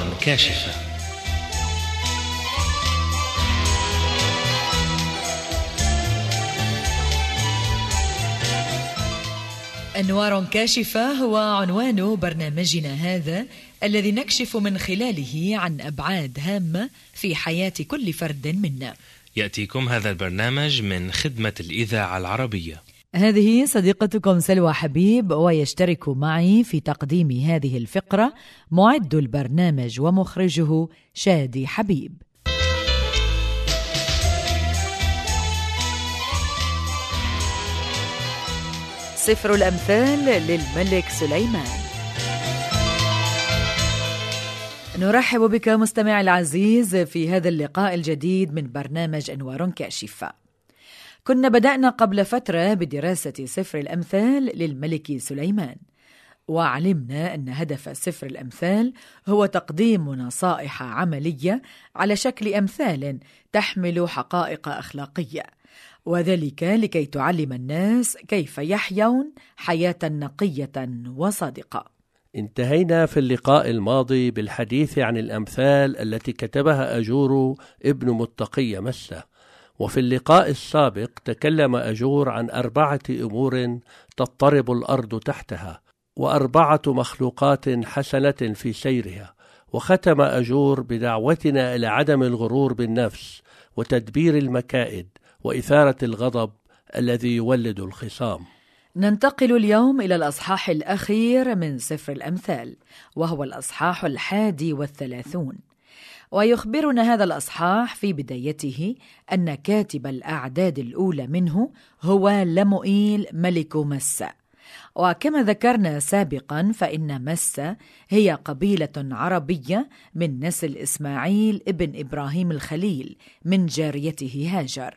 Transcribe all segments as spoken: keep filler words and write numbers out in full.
كاشفة. أنوار كاشفة هو عنوان برنامجنا هذا، الذي نكشف من خلاله عن أبعاد هامة في حياة كل فرد منا. يأتيكم هذا البرنامج من خدمة الإذاعة العربية. هذه صديقتكم سلوى حبيب، ويشترك معي في تقديم هذه الفقرة معد البرنامج ومخرجه شادي حبيب. سفر الأمثال للملك سليمان. نرحب بك مستمع العزيز في هذا اللقاء الجديد من برنامج أنوار كاشفة. كنا بدأنا قبل فترة بدراسة سفر الأمثال للملك سليمان، وعلمنا أن هدف سفر الأمثال هو تقديم نصائح عملية على شكل أمثال تحمل حقائق أخلاقية، وذلك لكي تعلم الناس كيف يحيون حياة نقية وصادقة. انتهينا في اللقاء الماضي بالحديث عن الأمثال التي كتبها أجور ابن متقي مسة، وفي اللقاء السابق تكلم أجور عن أربعة أمور تضطرب الأرض تحتها، وأربعة مخلوقات حسنة في سيرها، وختم أجور بدعوتنا إلى عدم الغرور بالنفس وتدبير المكائد وإثارة الغضب الذي يولد الخصام. ننتقل اليوم إلى الأصحاح الأخير من سفر الأمثال، وهو الأصحاح الحادي والثلاثون، ويخبرنا هذا الأصحاح في بدايته أن كاتب الأعداد الأولى منه هو لمؤيل ملك مسة. وكما ذكرنا سابقا فإن مسة هي قبيلة عربية من نسل إسماعيل ابن إبراهيم الخليل من جاريته هاجر،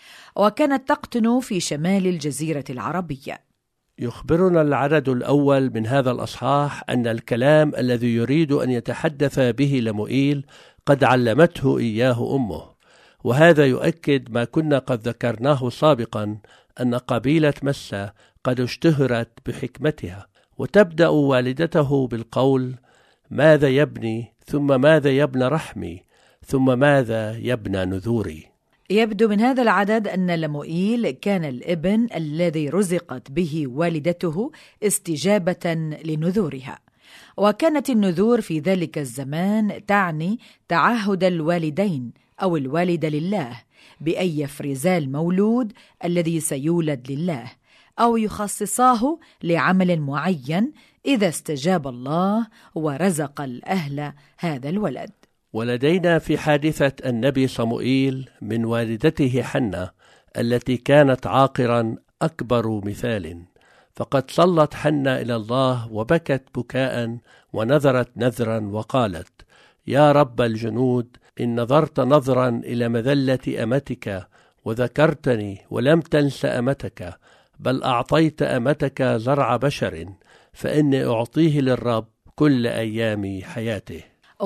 وكانت تقطن في شمال الجزيرة العربية. يخبرنا العدد الأول من هذا الأصحاح أن الكلام الذي يريد أن يتحدث به لمؤيل قد علمته إياه أمه، وهذا يؤكد ما كنا قد ذكرناه سابقا أن قبيلة مسة قد اشتهرت بحكمتها، وتبدأ والدته بالقول: ماذا يبني، ثم ماذا يبنى رحمي، ثم ماذا يبنى نذوري. يبدو من هذا العدد أن لمؤيل كان الابن الذي رزقت به والدته استجابة لنذورها، وكانت النذور في ذلك الزمان تعني تعهد الوالدين أو الوالد لله بأن يفرزا المولود الذي سيولد لله، أو يخصصاه لعمل معين إذا استجاب الله ورزق الأهل هذا الولد. ولدينا في حادثة النبي صموئيل من والدته حنة التي كانت عاقرا أكبر مثال، فقد صلت حنة إلى الله وبكت بكاء ونذرت نذرا وقالت: يا رب الجنود، إن نظرت نظرا إلى مذلة أمتك وذكرتني ولم تنس أمتك، بل أعطيت أمتك زرع بشر، فإني أعطيه للرب كل أيام حياته.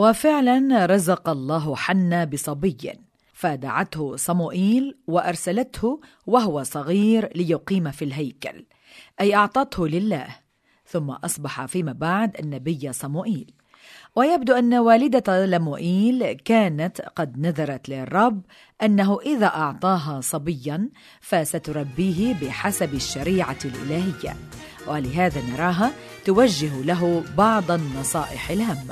وفعلا رزق الله حنة بصبي، فدعته صموئيل وأرسلته وهو صغير ليقيم في الهيكل، أي أعطته لله، ثم أصبح فيما بعد النبي صموئيل. ويبدو أن والدة لمؤيل كانت قد نذرت للرب أنه إذا أعطاها صبيا فستربيه بحسب الشريعة الإلهية، ولهذا نراها توجه له بعض النصائح الهامة.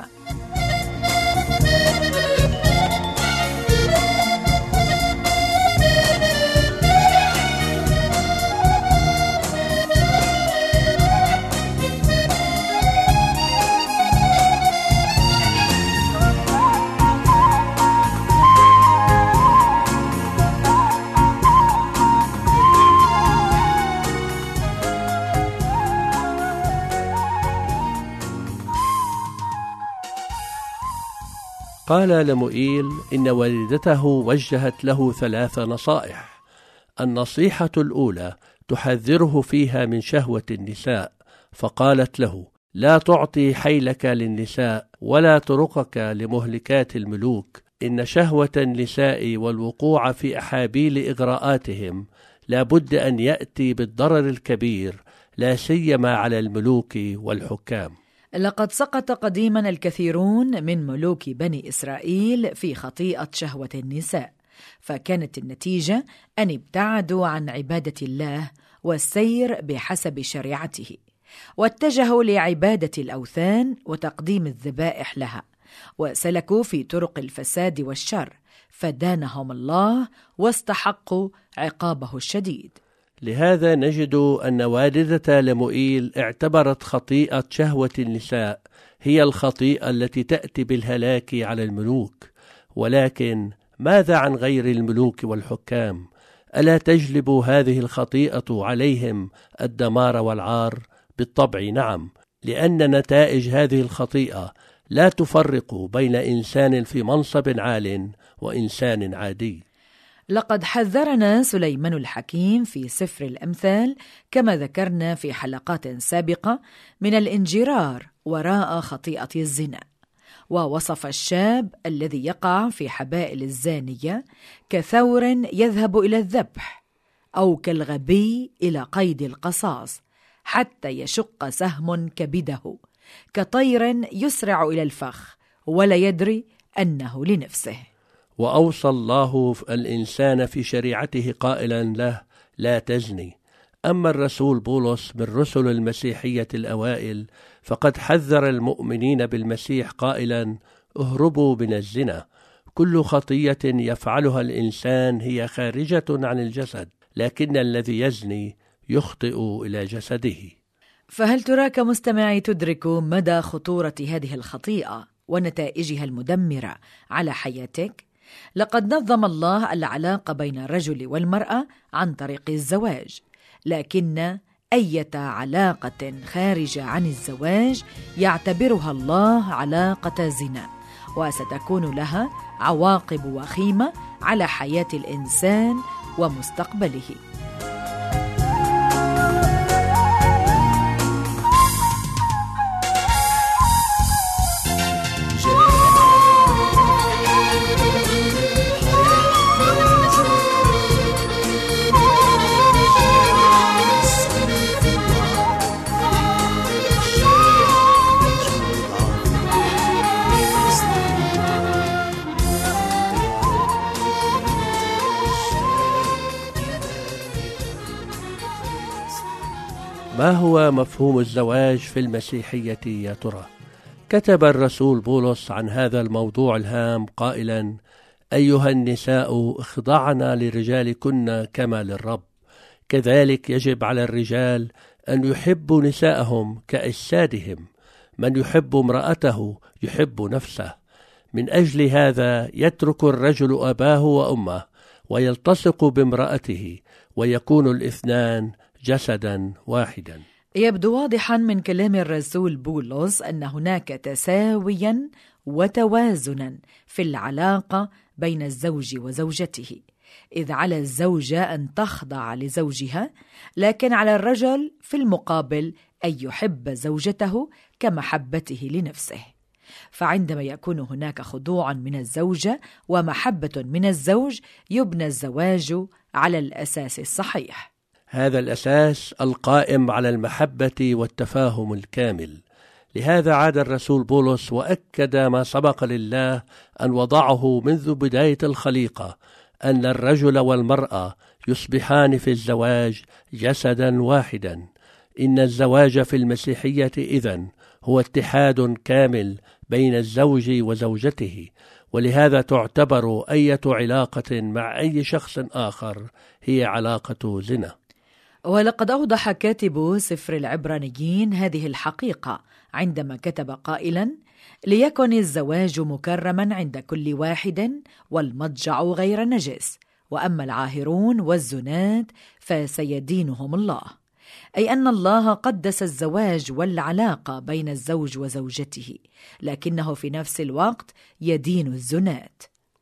قال لمؤيل إن والدته وجهت له ثلاث نصائح. النصيحة الأولى تحذره فيها من شهوة النساء، فقالت له: لا تعطي حيلك للنساء ولا طرقك لمهلكات الملوك، إن شهوة النساء والوقوع في أحابيل إغراءاتهم لا بد أن يأتي بالضرر الكبير، لا سيما على الملوك والحكام. لقد سقط قديما الكثيرون من ملوك بني إسرائيل في خطيئة شهوة النساء، فكانت النتيجة أن ابتعدوا عن عبادة الله والسير بحسب شريعته، واتجهوا لعبادة الأوثان وتقديم الذبائح لها، وسلكوا في طرق الفساد والشر، فدانهم الله واستحقوا عقابه الشديد. لهذا نجد أن والدة لموئيل اعتبرت خطيئة شهوة النساء هي الخطيئة التي تأتي بالهلاك على الملوك. ولكن ماذا عن غير الملوك والحكام؟ ألا تجلب هذه الخطيئة عليهم الدمار والعار؟ بالطبع نعم، لأن نتائج هذه الخطيئة لا تفرق بين إنسان في منصب عال وإنسان عادي. لقد حذرنا سليمان الحكيم في سفر الأمثال كما ذكرنا في حلقات سابقة من الانجرار وراء خطيئة الزنا، ووصف الشاب الذي يقع في حبائل الزانية كثور يذهب إلى الذبح، أو كالغبي إلى قيد القصاص حتى يشق سهم كبده، كطير يسرع إلى الفخ ولا يدري أنه لنفسه. وأوصى الله الإنسان في شريعته قائلا له: لا تزني. أما الرسول بولس من رسل المسيحية الأوائل فقد حذر المؤمنين بالمسيح قائلا: اهربوا من الزنا. كل خطية يفعلها الإنسان هي خارجة عن الجسد، لكن الذي يزني يخطئ إلى جسده. فهل تراك مستمعي تدرك مدى خطورة هذه الخطيئة ونتائجها المدمرة على حياتك؟ لقد نظم الله العلاقة بين الرجل والمرأة عن طريق الزواج، لكن أية علاقة خارجة عن الزواج يعتبرها الله علاقة زنا، وستكون لها عواقب وخيمة على حياة الإنسان ومستقبله. ما هو مفهوم الزواج في المسيحية يا ترى؟ كتب الرسول بولس عن هذا الموضوع الهام قائلا: أيها النساء اخضعن لرجالكن كما للرب، كذلك يجب على الرجال أن يحبوا نساءهم كأجسادهم، من يحب امرأته يحب نفسه. من أجل هذا يترك الرجل أباه وأمه ويلتصق بامرأته، ويكون الاثنان جسدا واحدا. يبدو واضحا من كلام الرسول بولس أن هناك تساويا وتوازنا في العلاقة بين الزوج وزوجته، إذ على الزوجة أن تخضع لزوجها، لكن على الرجل في المقابل أن يحب زوجته كمحبته لنفسه. فعندما يكون هناك خضوع من الزوجة ومحبة من الزوج يبنى الزواج على الأساس الصحيح، هذا الأساس القائم على المحبة والتفاهم الكامل. لهذا عاد الرسول بولس وأكد ما سبق لله أن وضعه منذ بداية الخليقة، أن الرجل والمرأة يصبحان في الزواج جسدا واحدا. إن الزواج في المسيحية إذن هو اتحاد كامل بين الزوج وزوجته، ولهذا تعتبر أي علاقة مع أي شخص آخر هي علاقة زنا. ولقد أوضح كاتب سفر العبرانيين هذه الحقيقة عندما كتب قائلا: ليكن الزواج مكرما عند كل واحد والمضجع غير نجس، وأما العاهرون والزنات فسيدينهم الله. أي أن الله قدس الزواج والعلاقة بين الزوج وزوجته، لكنه في نفس الوقت يدين الزنات.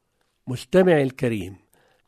مستمع الكريم،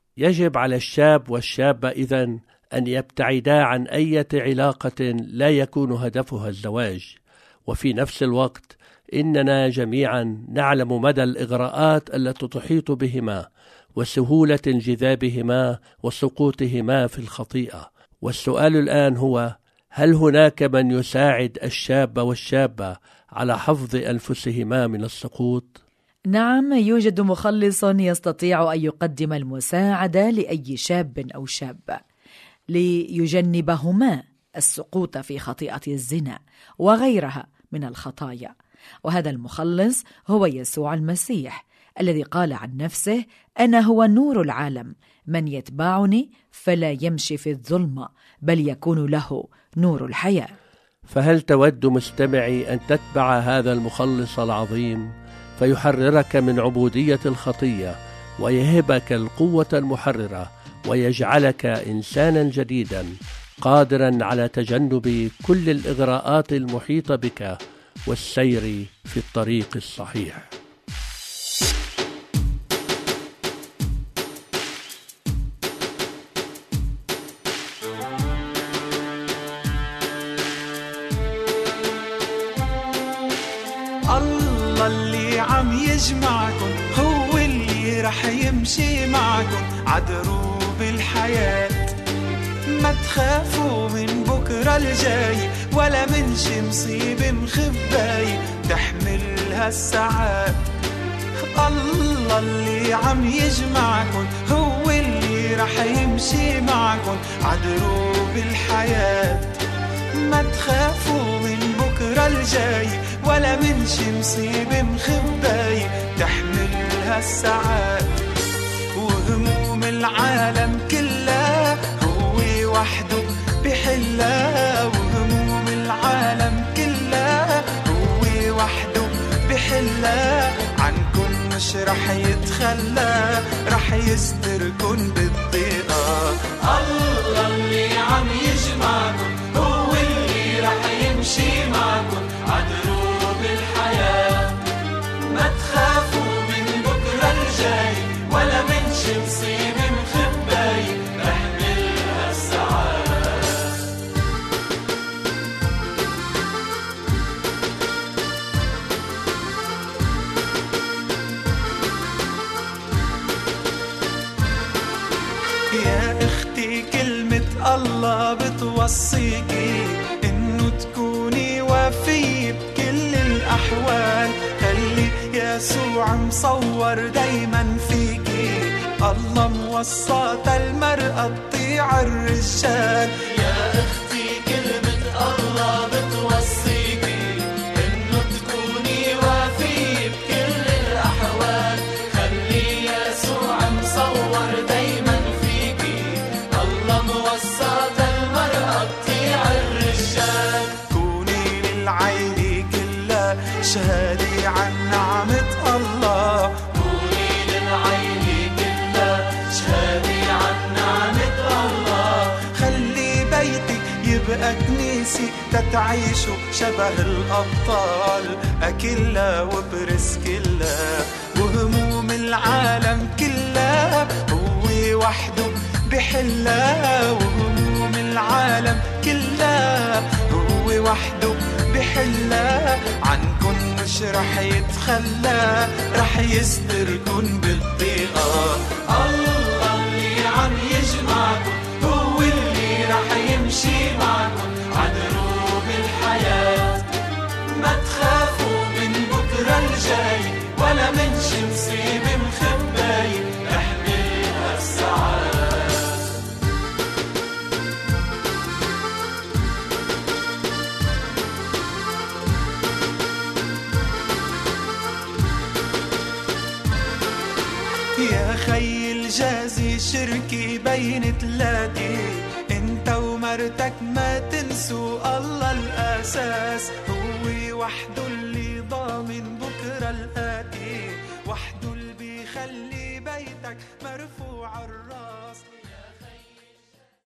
يجب على الشاب والشابة إذن أن يبتعدا عن أي علاقة لا يكون هدفها الزواج، وفي نفس الوقت إننا جميعا نعلم مدى الإغراءات التي تحيط بهما وسهولة انجذابهما وسقوطهما في الخطيئة. والسؤال الآن هو: هل هناك من يساعد الشاب والشابة على حفظ أنفسهما من السقوط؟ نعم، يوجد مخلص يستطيع أن يقدم المساعدة لأي شاب أو شابة ليجنبهما السقوط في خطيئة الزنا وغيرها من الخطايا، وهذا المخلص هو يسوع المسيح الذي قال عن نفسه: أنا هو نور العالم، من يتبعني فلا يمشي في الظلمة بل يكون له نور الحياة. فهل تود مستمعي أن تتبع هذا المخلص العظيم فيحررك من عبودية الخطية ويهبك القوة المحررة ويجعلك إنسانا جديدا قادرا على تجنب كل الإغراءات المحيطة بك والسير في الطريق الصحيح؟ الله اللي عم يجمعكم هو اللي رح يمشي معكم عدروب الحياة. ما تخافوا من بكرة الجاي ولا من شي مصيبة مخباي تحملها الساعات. الله اللي عم يجمعكم هو اللي رح يمشي معكم عدروب الحياة. ما تخافوا من بكرة الجاي ولا من شي مصيبة مخباي تحملها الساعات. وهموم العالم كلها هو وحده بحلها، وهموم العالم كلها هو وحده بحلها. عنكن مش رح يتخلى، رح يستركن بالضيقة. الله اللي عم يجمعكم هو اللي رح يمشي معكم عدروب الحياة. ما تخافوا من بكرة الجاي ولا من شي مصيبة مخباي تحملها الساعات. يا اختي كلمة الله بتوصيكي انه تكوني وفية بكل الاحوال. خلي يسوع مصور دايما فيكي، الله موسط المرأة تطيع الرجال. يا اختي كلمة الله بتوصيكي انه تكوني وفية بكل الاحوال. خلي يسوع مصور دايما فيكي، الله موسط المرأة تطيع الرجال. كوني للعيلة كلها شهادة عن نعمة الله. كوني للعيلة كلها شهادة عن نعمة الله. خلي بيتك يبقى كنيسة تتعيشوا شبه الأبطال أكلها وبرسكلها. وهموم العالم كلها هو وحده بحلها، وهموم العالم كلها هو وحده بحلها. عنكن مش رح يتخلى، رح يستركن بالضيقة. الله اللي عم يجمعكم هو اللي رح يمشي معكم عدروب الحياة. ما تخافوا من بكرة الجاي ولا من شي مصيبة مخباي تحملها الساعات. يا خي الجازي شركي بين تلاتي، انت ومرتك ما تنسوا الله الاساس. هو وحده اللي ضامن بكره الاتي، وحده اللي بيخلي بيتك